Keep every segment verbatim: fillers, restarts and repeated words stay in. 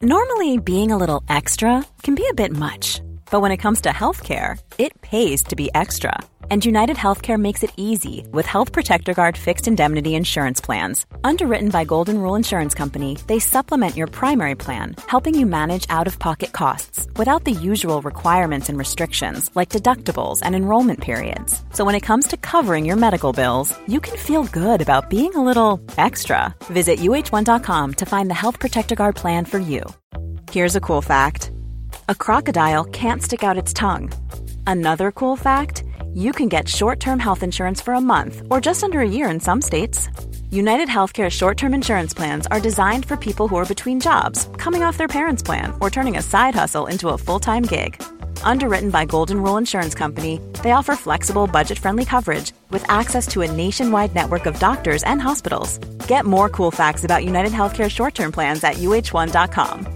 Normally, being a little extra can be a bit much, but when it comes to healthcare, it pays to be extra. And United Healthcare makes it easy with Health Protector Guard fixed indemnity insurance plans. Underwritten by Golden Rule Insurance Company, they supplement your primary plan, helping you manage out-of-pocket costs without the usual requirements and restrictions like deductibles and enrollment periods. So when it comes to covering your medical bills, you can feel good about being a little extra. Visit U H one dot com to find the Health Protector Guard plan for you. Here's a cool fact. A crocodile can't stick out its tongue. Another cool fact, you can get short-term health insurance for a month or just under a year in some states. United Healthcare short-term insurance plans are designed for people who are between jobs, coming off their parents' plan, or turning a side hustle into a full-time gig. Underwritten by Golden Rule Insurance Company, they offer flexible, budget-friendly coverage with access to a nationwide network of doctors and hospitals. Get more cool facts about United Healthcare short-term plans at U H one dot com.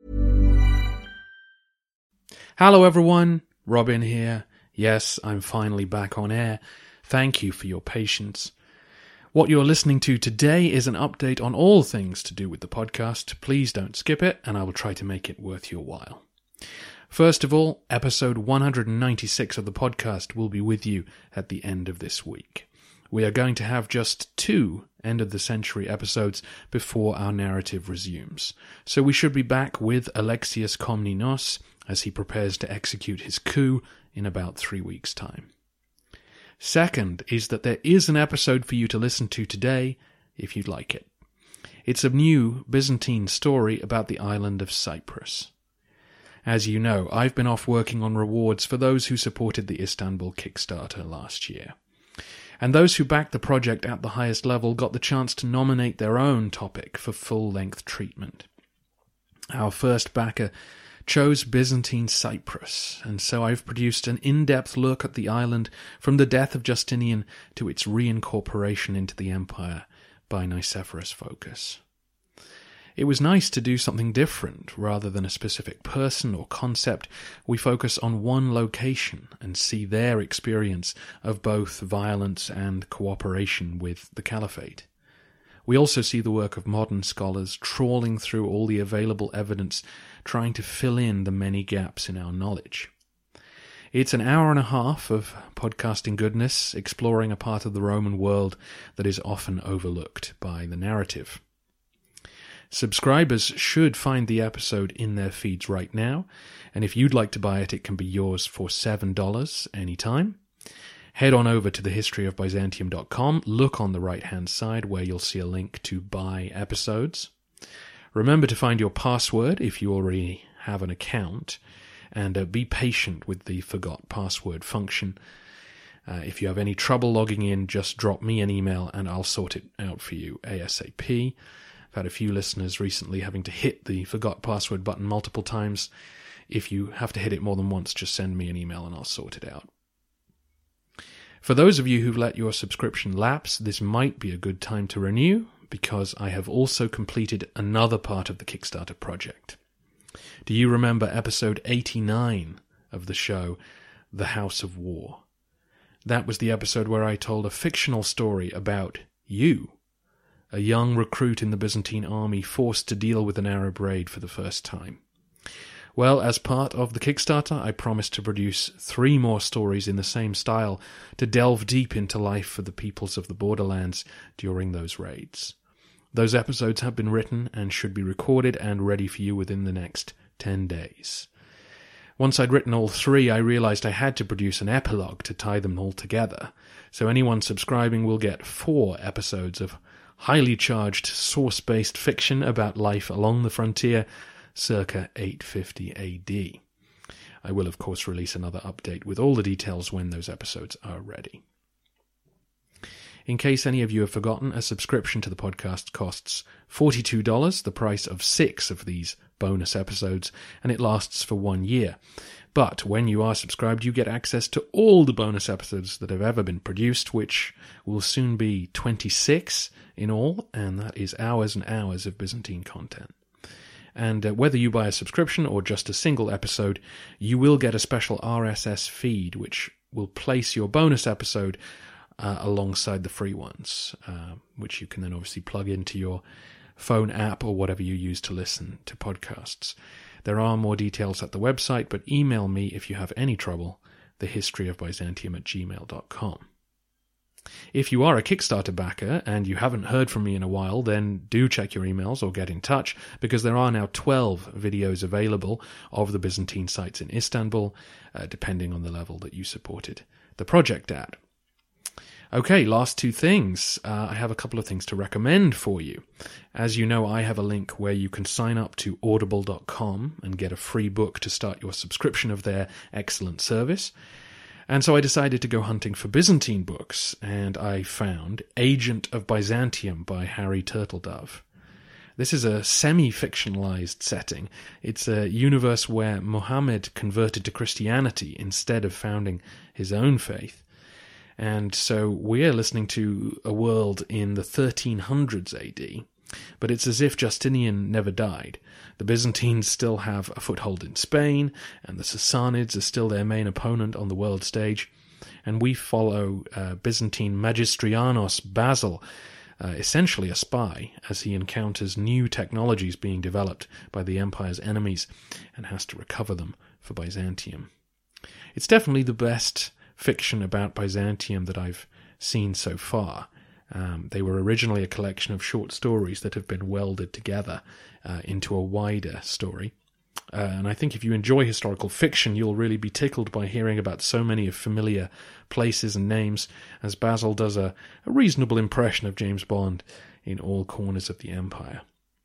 Hello everyone, Robin here. Yes, I'm finally back on air. Thank you for your patience. What you're listening to today is an update on all things to do with the podcast. Please don't skip it, and I will try to make it worth your while. First of all, episode one hundred ninety-six of the podcast will be with you at the end of this week. We are going to have just two end-of-the-century episodes before our narrative resumes. So we should be back with Alexius Komnenos as he prepares to execute his coup in about three weeks' time. Second is that there is an episode for you to listen to today, if you'd like it. It's a new Byzantine story about the island of Cyprus. As you know, I've been off working on rewards for those who supported the Istanbul Kickstarter last year. And those who backed the project at the highest level got the chance to nominate their own topic for full-length treatment. Our first backer chose Byzantine Cyprus, and so I've produced an in-depth look at the island from the death of Justinian to its reincorporation into the empire by Nicephorus Phocas. It was nice to do something different. Rather than a specific person or concept, we focus on one location and see their experience of both violence and cooperation with the Caliphate. We also see the work of modern scholars trawling through all the available evidence, trying to fill in the many gaps in our knowledge. It's an hour and a half of podcasting goodness, exploring a part of the Roman world that is often overlooked by the narrative. Subscribers should find the episode in their feeds right now, and if you'd like to buy it, it can be yours for seven dollars anytime. Head on over to the history of byzantium dot com, look on the right-hand side where you'll see a link to buy episodes. Remember to find your password if you already have an account, and uh, be patient with the forgot password function. Uh, if you have any trouble logging in, just drop me an email and I'll sort it out for you ASAP. I've had a few listeners recently having to hit the forgot password button multiple times. If you have to hit it more than once, just send me an email and I'll sort it out. For those of you who've let your subscription lapse, this might be a good time to renew, because I have also completed another part of the Kickstarter project. Do you remember episode eighty-nine of the show, The House of War? That was the episode where I told a fictional story about you, a young recruit in the Byzantine army forced to deal with an Arab raid for the first time. Well, as part of the Kickstarter, I promised to produce three more stories in the same style to delve deep into life for the peoples of the borderlands during those raids. Those episodes have been written and should be recorded and ready for you within the next ten days. Once I'd written all three, I realized I had to produce an epilogue to tie them all together, so anyone subscribing will get four episodes of highly charged source-based fiction about life along the frontier circa eight fifty A D. I will, of course, release another update with all the details when those episodes are ready. In case any of you have forgotten, a subscription to the podcast costs forty-two dollars, the price of six of these bonus episodes, and it lasts for one year. But when you are subscribed, you get access to all the bonus episodes that have ever been produced, which will soon be twenty-six in all, and that is hours and hours of Byzantine content. And uh, whether you buy a subscription or just a single episode, you will get a special R S S feed, which will place your bonus episode uh, alongside the free ones, uh, which you can then obviously plug into your phone app or whatever you use to listen to podcasts. There are more details at the website, but email me if you have any trouble, thehistoryofbyzantium at gmail dot com. If you are a Kickstarter backer and you haven't heard from me in a while, then do check your emails or get in touch, because there are now twelve videos available of the Byzantine sites in Istanbul, uh, depending on the level that you supported the project at. Okay, last two things. Uh, I have a couple of things to recommend for you. As you know, I have a link where you can sign up to audible dot com and get a free book to start your subscription of their excellent service. And so I decided to go hunting for Byzantine books, and I found Agent of Byzantium by Harry Turtledove. This is a semi-fictionalized setting. It's a universe where Muhammad converted to Christianity instead of founding his own faith. And so we're listening to a world in the thirteen hundreds A D, but it's as if Justinian never died. The Byzantines still have a foothold in Spain, and the Sassanids are still their main opponent on the world stage. And we follow uh, Byzantine Magistrianos Basil, uh, essentially a spy, as he encounters new technologies being developed by the empire's enemies and has to recover them for Byzantium. It's definitely the best fiction about Byzantium that I've seen so far. Um, they were originally a collection of short stories that have been welded together uh, into a wider story. Uh, and I think if you enjoy historical fiction, you'll really be tickled by hearing about so many of familiar places and names, as Basil does a, a reasonable impression of James Bond in all corners of the empire.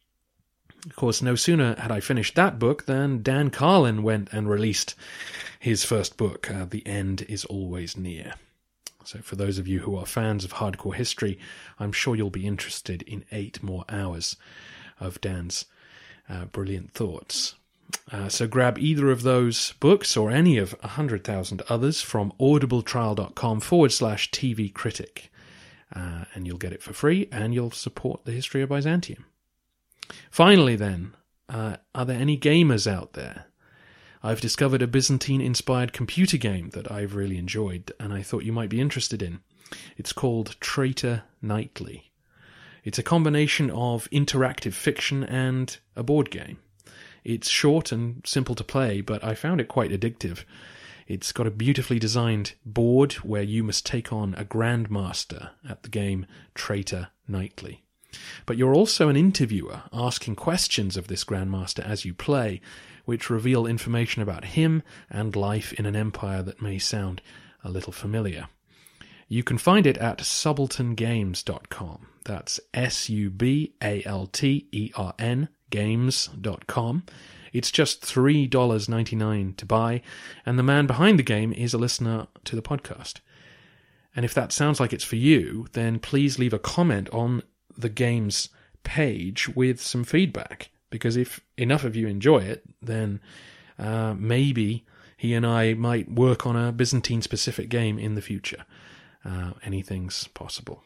Of course, no sooner had I finished that book than Dan Carlin went and released his first book, uh, The End is Always Near. So for those of you who are fans of hardcore history, I'm sure you'll be interested in eight more hours of Dan's uh, brilliant thoughts. Uh, so grab either of those books or any of one hundred thousand others from audibletrial.com forward slash TV critic. Uh, and you'll get it for free, and you'll support the history of Byzantium. Finally then, uh, are there any gamers out there? I've discovered a Byzantine-inspired computer game that I've really enjoyed, and I thought you might be interested in. It's called Traitor Nightly. It's a combination of interactive fiction and a board game. It's short and simple to play, but I found it quite addictive. It's got a beautifully designed board where you must take on a grandmaster at the game Traitor Nightly. But you're also an interviewer, asking questions of this grandmaster as you play, which reveal information about him and life in an empire that may sound a little familiar. You can find it at subaltern games dot com. That's S U B A L T E R N games dot com. It's just three dollars and ninety-nine cents to buy, and the man behind the game is a listener to the podcast. And if that sounds like it's for you, then please leave a comment on the game's page with some feedback, because if enough of you enjoy it, then uh, maybe he and I might work on a Byzantine-specific game in the future. Uh, anything's possible.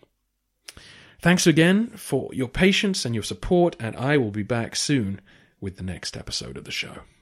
Thanks again for your patience and your support, and I will be back soon with the next episode of the show.